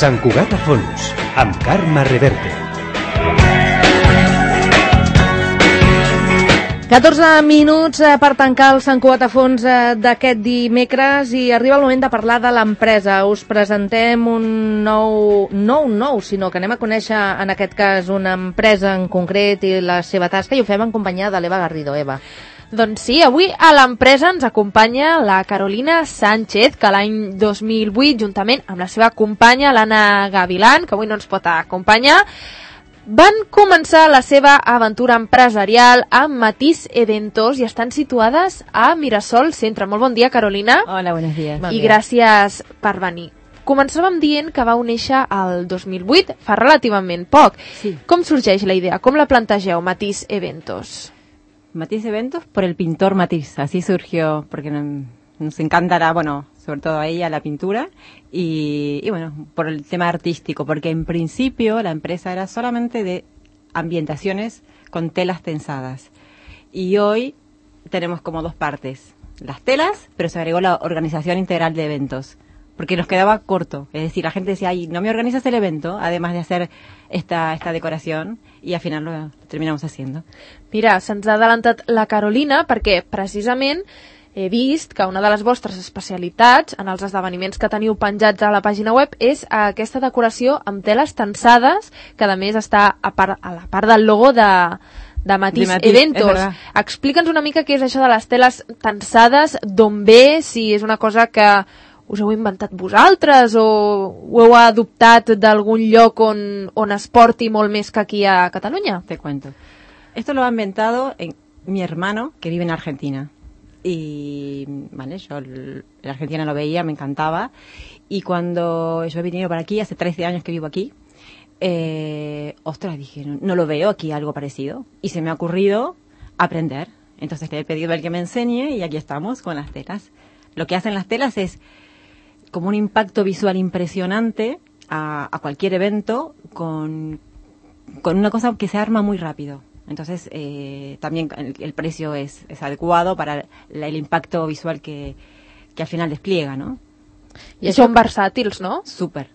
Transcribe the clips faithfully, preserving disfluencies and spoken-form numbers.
Sant Cugat a fons, amb Carme Reverte. catorze minuts per tancar el Sant Cugat a fons d'aquest dimecres i arriba el moment de parlar de l'empresa. Us presentem un nou, nou, nou, sinó que anem a conèixer en aquest cas una empresa en concret i la seva tasca, i ho fem en companyia de l'Eva Garrido. Eva. Doncs sí, avui a l'empresa ens acompanya la Carolina Sánchez, que l'any dos mil vuit, juntament amb la seva companya, l'Anna Gavilán, que avui no ens pot acompanyar, van començar la seva aventura empresarial amb Matís Eventos i estan situades a Mirasol Centre. Molt bon dia, Carolina. Hola, buenos días. I gràcies per venir. Començàvem dient que vau néixer el dos mil vuit, fa relativament poc. Sí. Com sorgeix la idea? Com la plantegeu, Matís Eventos? Matís Eventos por el pintor Matís, así surgió, porque nos encantará, bueno, sobre todo a ella la pintura y, y bueno, por el tema artístico, porque en principio la empresa era solamente de ambientaciones con telas tensadas y hoy tenemos como dos partes, las telas, pero se agregó la organización integral de eventos, porque nos quedaba corto, es decir, la gente decía, ay, no me organizas el evento, además de hacer esta, esta decoración, y al final lo terminamos haciendo. Mira, se'ns ha adelantat la Carolina perquè precisament he vist que una de les vostres especialitats en els esdeveniments que teniu penjats a la pàgina web és aquesta decoració amb teles tensades, que a més està a, part, a la part del logo de, de Matís, de Matís Eventos. Explica'ns una mica què és això de les teles tensades, d'on ve, si és una cosa que us heu inventat vosaltres o ho heu adoptat d'algun lloc on, on es porti molt més que aquí a Cataluña? Te cuento. Esto lo ha inventado en, mi hermano, que vive en Argentina. Y, vale, yo el, la Argentina lo veía, me encantaba. Y cuando yo he venido para aquí, hace trece años que vivo aquí, eh, ostras, dije, no, no lo veo aquí algo parecido. Y se me ha ocurrido aprender. Entonces le he pedido a él que me enseñe y aquí estamos con las telas. Lo que hacen las telas es como un impacto visual impresionante a, a cualquier evento con, con una cosa que se arma muy rápido. Entonces, eh, también el, el precio es, es adecuado para la, el impacto visual que, que al final despliega, ¿no? I són versàtils, no? Súper.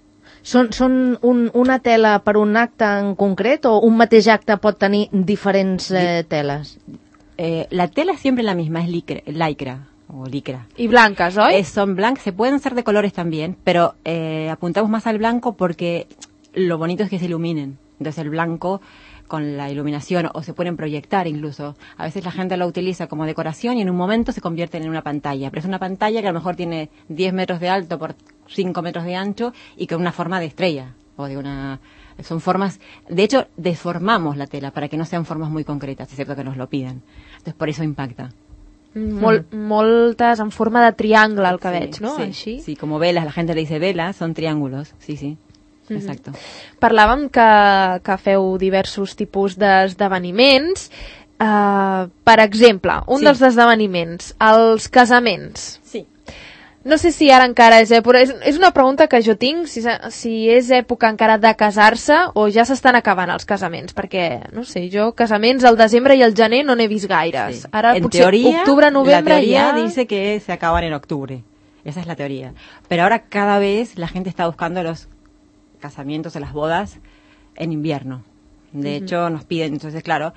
Són, són un, una tela per un acte en concret o un mateix acte pot tenir diferents eh, teles? Eh, la tela es siempre la misma, es lycra, lycra o licra. Y blancas, ¿no? Eh, son blancas, se pueden hacer de colores también, pero eh, apuntamos más al blanco porque lo bonito es que se iluminen. Entonces el blanco con la iluminación, o se pueden proyectar incluso. A veces la gente lo utiliza como decoración y en un momento se convierten en una pantalla. Pero es una pantalla que a lo mejor tiene diez metros de alto por cinco metros de ancho y con una forma de estrella o de una... Son formas... De hecho, deformamos la tela para que no sean formas muy concretas, excepto que nos lo pidan. Entonces por eso impacta. Mol, mm. Moltes en forma de triangle, el que sí, veig, no? Sí, Així. Sí, como velas, la gente le dice velas, son triángulos, sí, sí, mm-hmm. Exacto. Parlàvem que, que feu diversos tipus d'esdeveniments, uh, per exemple, un sí. dels esdeveniments, els casaments. Sí. No sé si ara encara és època, és, és una pregunta que jo tinc, si, si és època encara de casar-se o ja s'estan acabant els casaments, perquè, no sé, jo casaments al desembre i al gener no n'he vist gaires. Sí. Ara en potser teoría, octubre, novembre la teoría ja... dice que se acaban en octubre, esa es la teoría. Pero ahora cada vez la gente está buscando los casamientos o las bodas en invierno. De uh-huh. hecho, nos piden, entonces claro,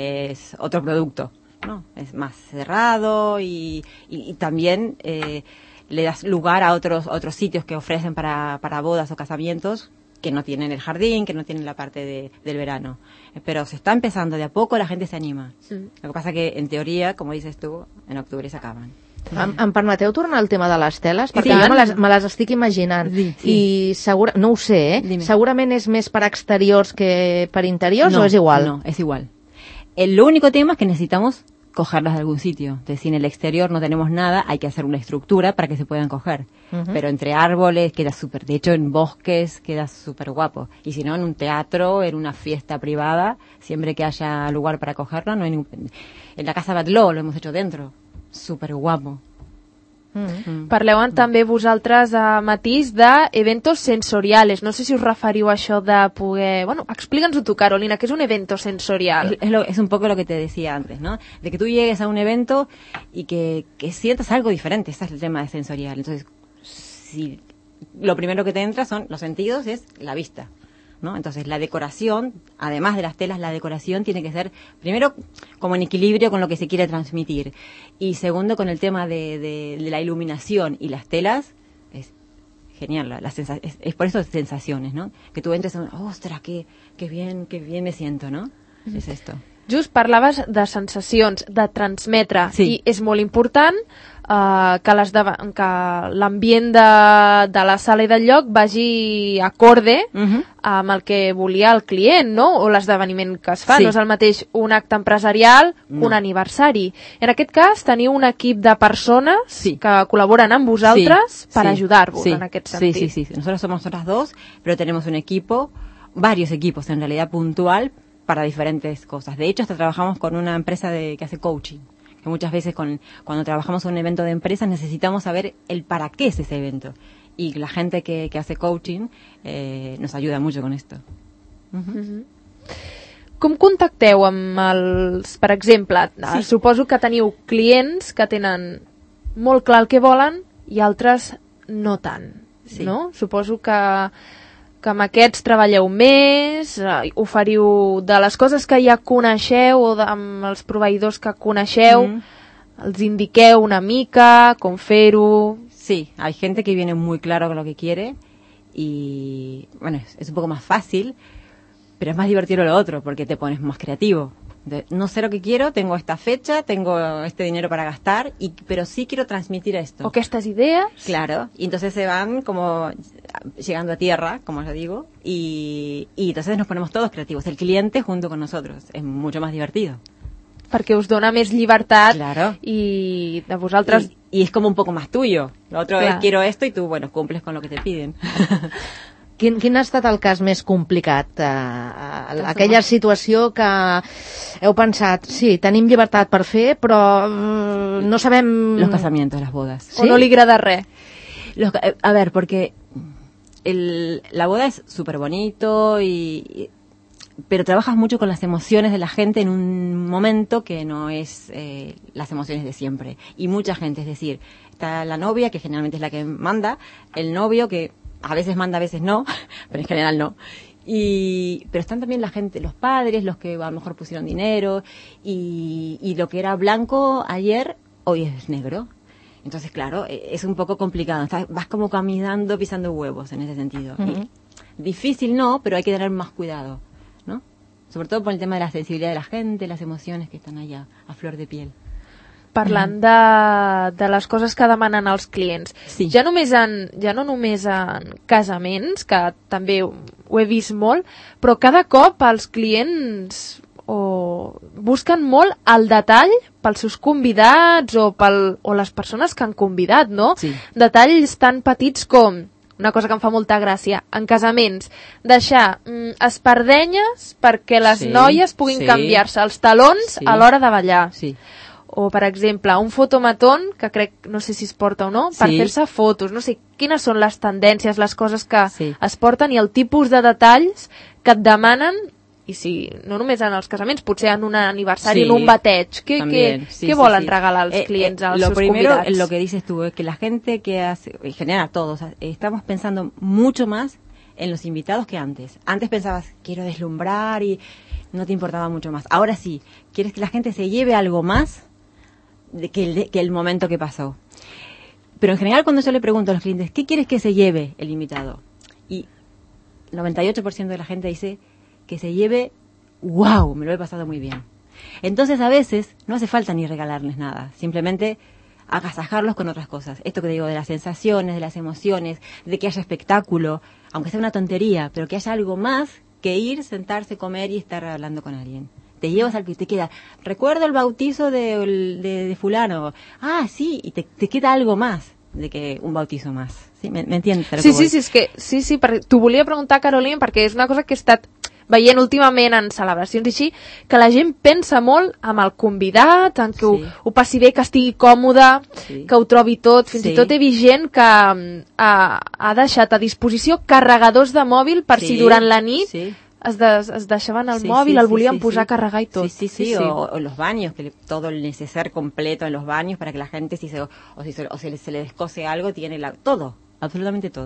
es otro producto, ¿no? Es más cerrado y, y, y también... Eh, le das lugar a otros otros sitios que ofrecen para, para bodas o casamientos que no tienen el jardín, que no tienen la parte de, del verano. Pero se está empezando, de a poco la gente se anima. Sí. Lo que pasa que, en teoría, como dices tú, en octubre se acaban. Sí. Em, em permeteu tornar al tema de les teles? Perquè sí, jo me les, me les estic imaginant. Sí, sí. I segura, no ho sé, eh? Dime. Segurament és més per exteriors que per interiors, no, o és igual? No, es igual. El único tema es que necesitamos cogerlas de algún sitio. Entonces, si en el exterior no tenemos nada, hay que hacer una estructura para que se puedan coger. Uh-huh. Pero entre árboles queda súper... De hecho, en bosques queda súper guapo. Y si no, en un teatro, en una fiesta privada, siempre que haya lugar para cogerla, no hay ningún... En la Casa Batlló lo hemos hecho dentro. Súper guapo. Mm. Parleu també vosaltres, a Matís, d'eventos sensoriales. No sé si us referiu a això de poder... Bueno, explica'ns-ho tu, Carolina, ¿qué es un evento sensorial? Es, es, lo, es un poco lo que te decía antes, ¿no? De que tú llegues a un evento y que, que sientas algo diferente. Ese es el tema de sensorial. Entonces, si lo primero que te entra son los sentidos, es la vista, ¿no? Entonces la decoración, además de las telas, la decoración tiene que ser, primero, como en equilibrio con lo que se quiere transmitir. Y segundo, con el tema de, de, de la iluminación y las telas, es genial. La, la sensa- es, es por eso sensaciones, ¿no? Que tú entres, oh, ostras, qué, qué bien, qué bien me siento, ¿no? Mm-hmm. És esto. Just parlaves de sensacions, de transmetre, sí. I és molt important uh, que, les de, que l'ambient de, de la sala i del lloc vagi acorde uh-huh. amb el que volia el client, no? O l'esdeveniment que es fa. Sí. No és el mateix un acte empresarial que no. un aniversari. En aquest cas, teniu un equip de persones sí. que col·laboren amb vosaltres sí. per sí. ajudar-vos sí. en aquest sentit. Sí, sí, sí. Nosotros somos nosotras dos, pero tenemos un equipo, varios equipos en realidad puntual, para diferentes cosas. De hecho, hasta trabajamos con una empresa de, que hace coaching, que muchas veces con, cuando trabajamos en un evento de empresas necesitamos saber el para qué es ese evento. Y la gente que, que hace coaching eh, nos ayuda mucho con esto. Uh-huh. Uh-huh. Com contacteu amb els... Per exemple, sí. Suposo que teniu clients que tenen molt clar el que volen i altres no tant, sí. no? Suposo que... que amb aquests treballeu més, eh, oferiu de les coses que ja coneixeu o de, amb els proveïdors que coneixeu, mm. els indiqueu una mica com fer-ho. Sí, hay gente que viene muy claro con lo que quiere y, bueno, es, es un poco más fácil, pero es más divertido lo otro porque te pones más creativo. De, no sé lo que quiero, tengo esta fecha, tengo este dinero para gastar, y, pero sí quiero transmitir esto. O aquestes idees. Claro, y entonces se van como llegando a tierra, como yo digo, y, y entonces nos ponemos todos creativos, el cliente junto con nosotros, es mucho más divertido. Perquè us dona més llibertat claro. i de vosaltres... Y, y es como un poco más tuyo, lo otro claro. es quiero esto y tú, bueno, cumples con lo que te piden. Quin, quin ha estat el cas més complicat? Uh, aquella situació que heu pensat, sí, tenim llibertat per fer, però uh, no sabem... Los casamientos, las bodas. ¿Sí? O no li agrada res. Los, a ver, porque el, la boda es súper bonito, y, y, pero trabajas mucho con las emociones de la gente en un momento que no es eh, las emociones de siempre. Y mucha gente, es decir, está la novia, que generalmente es la que manda, el novio que... a veces manda, a veces no, pero en general no. Y, pero están también la gente, los padres, los que a lo mejor pusieron dinero, y, y lo que era blanco ayer, hoy es negro. Entonces, claro, es un poco complicado. Estás, vas como caminando, pisando huevos en ese sentido. Uh-huh. Difícil no, pero hay que tener más cuidado, ¿no? Sobre todo por el tema de la sensibilidad de la gente, las emociones que están allá a flor de piel. Parlant de, de les coses que demanen els clients. Sí. Ja, només en, ja no només en casaments, que també ho, ho he vist molt, però cada cop els clients o busquen molt el detall pels seus convidats o, pel, o les persones que han convidat, no? Sí. Detalls tan petits com, una cosa que em fa molta gràcia, en casaments, deixar mm, espardenyes perquè les sí, noies puguin sí. canviar-se els talons sí. a l'hora de ballar. Sí. O, per exemple, un fotomatón, que crec, no sé si es porta o no, per sí. fer-se fotos. No sé quines són les tendències, les coses que sí. es porten i el tipus de detalls que et demanen, i si no només en els casaments, potser en un aniversari, sí, en un bateig. Què, què, sí, què sí, volen sí. regalar als eh, clients, eh, als lo seus primero, convidats? lo que dices tú, es que la gente que hace, en general todos, estamos pensando mucho más en los invitados que antes. Antes pensabas, quiero deslumbrar y no te importaba mucho más. Ahora sí, quieres que la gente se lleve algo más de que, el, que el momento que pasó. Pero en general cuando yo le pregunto a los clientes, ¿qué quieres que se lleve el invitado? Y el noventa y ocho por ciento de la gente dice que se lleve, wow, me lo he pasado muy bien. Entonces a veces no hace falta ni regalarles nada, simplemente agasajarlos con otras cosas. Esto que digo de las sensaciones, de las emociones, de que haya espectáculo, aunque sea una tontería, pero que haya algo más que ir, sentarse, comer y estar hablando con alguien. Te llevas al que te queda, recuerdo el bautizo de, de, de fulano, ah, sí, y te, te queda algo más de que un bautizo más. ¿Sí? ¿Me, me entiendes? Sí, sí, sí, és que, sí, sí, t'ho volia preguntar, Carolina, perquè és una cosa que he estat veient últimament en celebracions i així, que la gent pensa molt amb el convidat, en que sí. ho, ho passi bé, que estigui còmode, sí. que ho trobi tot. Fins sí. i tot he vist gent que ha, ha deixat a disposició carregadors de mòbil per sí. si durant la nit sí. es, des, es deixaven el sí, mòbil, sí, el volien sí, posar sí. a carregar i tot. Sí, sí, sí, sí. O, o los baños, que le, todo el neceser completo en los baños para que la gente, si se, o si se, o se, le, se le descose algo, tiene la, todo, absolutamente todo.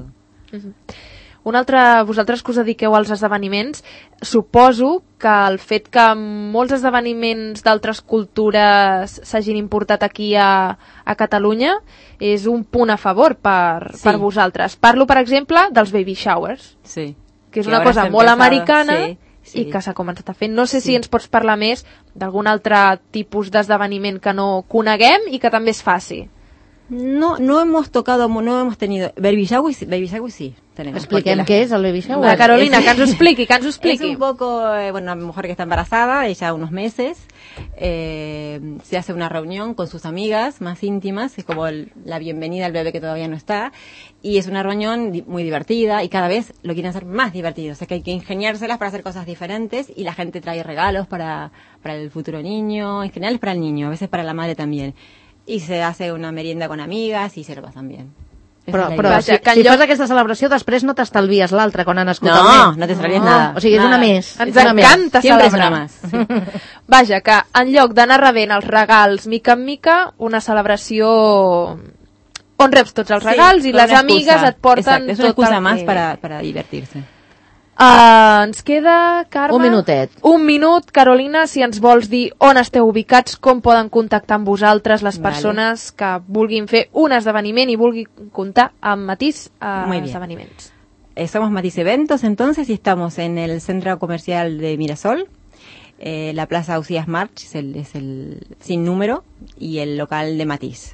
Uh-huh. Un altre, vosaltres que us dediqueu als esdeveniments, suposo que el fet que molts esdeveniments d'altres cultures s'hagin importat aquí a, a Catalunya és un punt a favor per, Sí. per vosaltres. Parlo, per exemple, dels baby showers, Sí. que és Que una ahora cosa se ha molt empezado, americana sí, sí. i que s'ha començat a fer. No sé Sí. si ens pots parlar més d'algun altre tipus d'esdeveniment que no coneguem i que també es faci. No, no hemos tocado, no hemos tenido. Baby shower, sí- baby shower sí tenemos. Expliquem porque què la- és el baby shower. La Carolina, es- que ens ho expliqui, que ens ho Es expliqui. un poco, eh, bueno, una mujer que está embarazada, ella unos meses, eh, se hace una reunión con sus amigas más íntimas, es como el- la bienvenida al bebé que todavía no está, y es una reunión di- muy divertida y cada vez lo quieren hacer más divertido, o sea que hay que ingeniárselas para hacer cosas diferentes y la gente trae regalos para, para el futuro niño, en general es para el niño, a veces para la madre también, y se hace una merienda con amigas y se lo pasan bien. Esa Però, es la però idea. si, Vaja, que en si lloc- fas aquesta celebració, després no t'estalvies l'altra quan ha nascut el No, nen. no te extrañes nada. O sigui, és una Nada. més. Ens és una més. encanta Siempre es celebrar. una más. Vaja, que en lloc d'anar rebent els regals mica en mica, una celebració on reps tots els regals Sí, i con les una amigues excusa. et porten Exacto, es una tot excusa el más que... para, para divertirse. Uh, ens queda, Carme... Un minutet. Un minut, Carolina, si ens vols dir on esteu ubicats, com poden contactar amb vosaltres les Vale. persones que vulguin fer un esdeveniment i vulguin comptar amb Matís a Muy bien. esdeveniments. Eh, somos Matisse Eventos entonces y estamos en el centro comercial de Mirasol, eh, la plaza Usías March es el, es el sin número y el local de Matisse.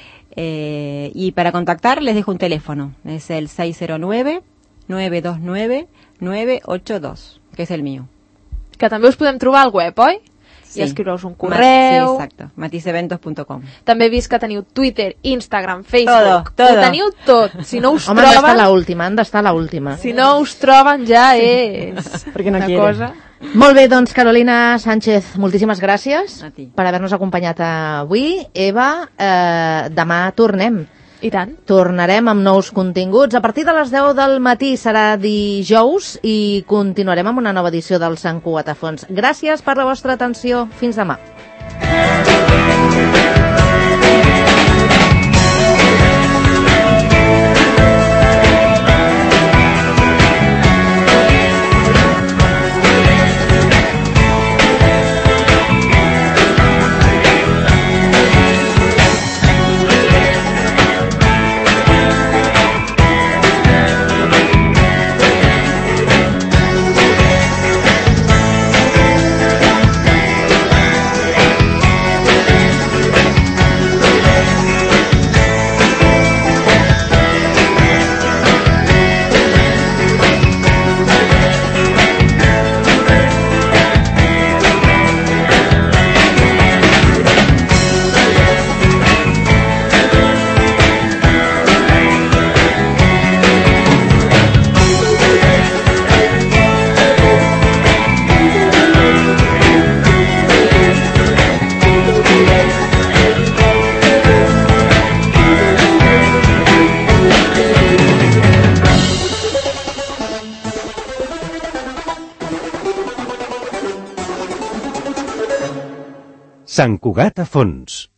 Eh, y para contactar les dejo un teléfono, es el seis cero nueve, nueve dos nueve, nueve ocho dos, que es el mío. Que també us podem trobar al web, oi? Sí. I escriure-us un Ma- correu. Sí, exacto, matisse eventos punto com. També he vist que teniu Twitter, Instagram, Facebook. Todo, todo. Ho teniu tot. Si no us Home, han d'estar a troben, l'última, han d'estar a l'última. si no us troben ja és Perquè no una quiere. cosa... Molt bé, doncs, Carolina Sánchez, moltíssimes gràcies A ti. per haver-nos acompanyat avui. Eva, eh, demà tornem. I tant. Tornarem amb nous continguts. A partir de les deu del matí serà dijous i continuarem amb una nova edició del Sant Cugat a Fons. Gràcies per la vostra atenció. Fins demà. Sant Cugat a Fons.